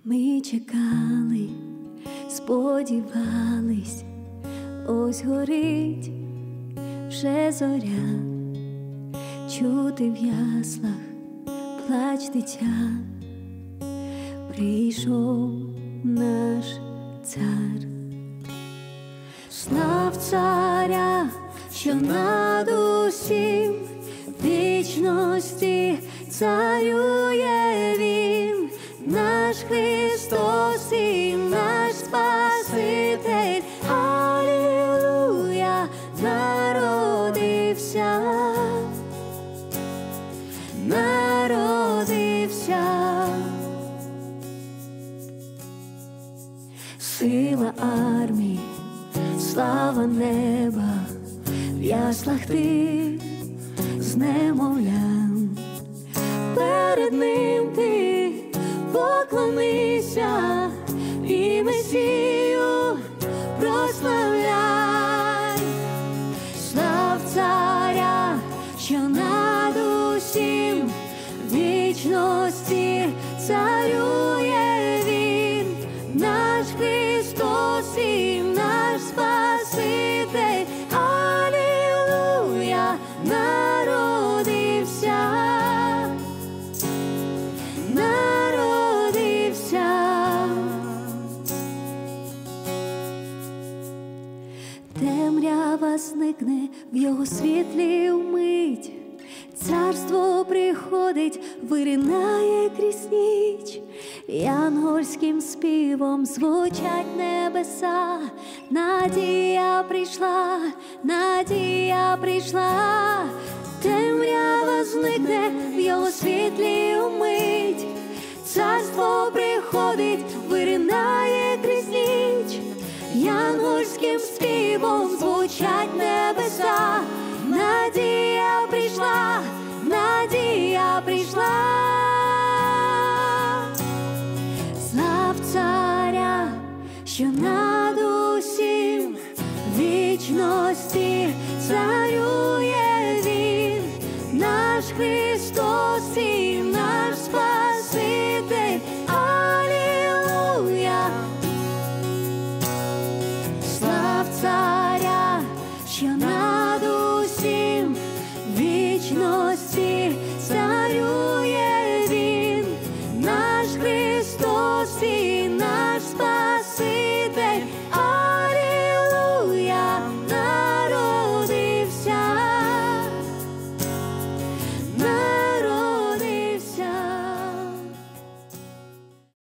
Ми чекали, сподівались, ось горить вже зоря, чути в яслах плач дитя, прийшов наш цар. Слав царя, що над усім вічності царює він, наш Христос і наш Спаситель. Алілуя, народився, народився. Сила армії, слава неба, в яслах ти з немовлям. Перед ним ти поклонися і Месію прославляй. Слав царя, що над усім вічності царює він, наш Христос і наш Спаситель. Алілуя, народився, народився. Темрява зникне в його світлі вмить, царство приходить, виринає крізь ніч, янгольським співом звучать небеса. Надія прийшла, надія прийшла. Темрява зникне в його світлі вмить, царство приходить, виринає крізь ніч, янгольським співом звучать небеса. Надія прийшла, надія прийшла. Слав царя, що над усім вічності царює він, наш Христос і наш Спаситель. Алілуя. Слав царя, що над усім вічності царює він, наш Христос і наш Спаситель.